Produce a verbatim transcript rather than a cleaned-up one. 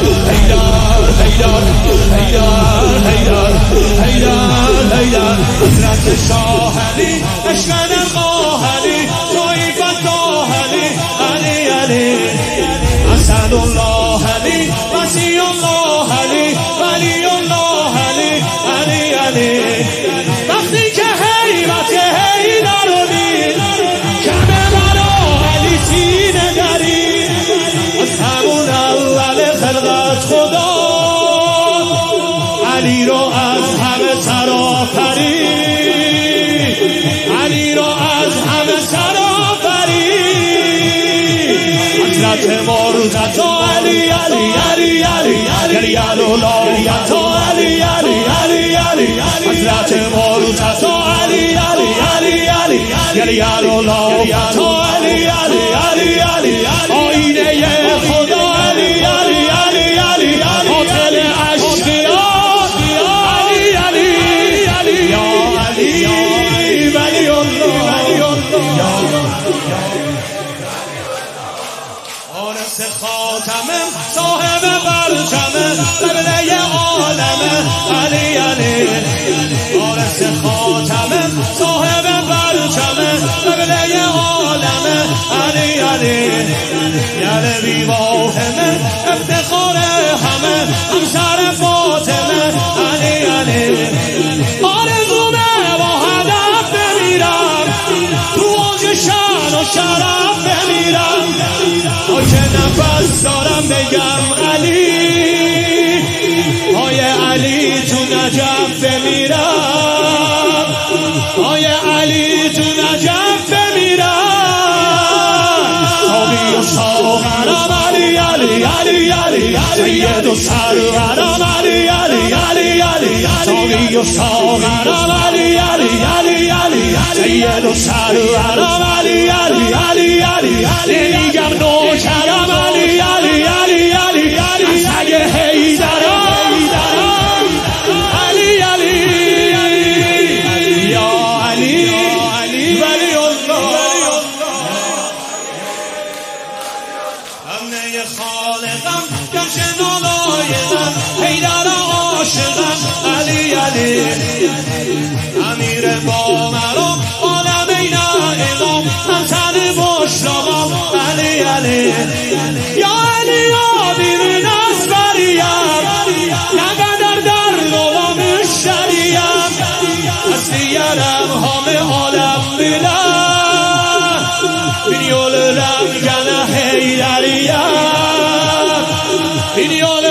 حیدر حیدر حیدر حیدر حیدر حیدر حضرت شاه علی اشکن ماه علی طایفت داه علی علی علی اسد الله علی وصی الله علی ولی الله علی علی علی وقتی که حیرت حیدر رو دید کمه برا علی سینه درید از همون اول خلقت خدا علی رو از همه سرآفرید علی رو از همه سرآفرید حضرت مرتضی علی علی علی علی علی الولایت علی علی علی علی حضرت مرتضی علی علی علی علی علی الولایت علی علی علی علی آینه خدا علی علی علی علی قاتل اشقیاء علی علی علی یا علی ولی الله ولی الله آرس خاتمه صاحب برچمه قبله عالمه علی علی آرس خاتمه صاحب برچمه قبله عالمه علی علی یل بی واهمه افتخار همه همسر فاطمه علی علی آرزومه با هدف بمیرم تو اوج شان و شرف بمیرم تا که نفس دارم بگم علی پای علی تو نجف بمیرم پای علی تو نجف بمیرم صابی و ساغرم علی علی علی علی سید و سرورم علی علی علی علی صابی و ساغرم علی علی علی علی سید و سرورم علی علی علی علی نمیگم نوکرم علی علی علی علی علی سگ حیدرم علی علی یا علی ولی الله همه خالقم گمشه نالایقم حیدر عاشقم علی علی امیر با مرام عالم این امام همسر مشتاقم علی علی یا علی آبیر نصفریم نقدر درد و مشتریم هستیرم همه عالم بیلم بینیول رنگن حیدریم بینیول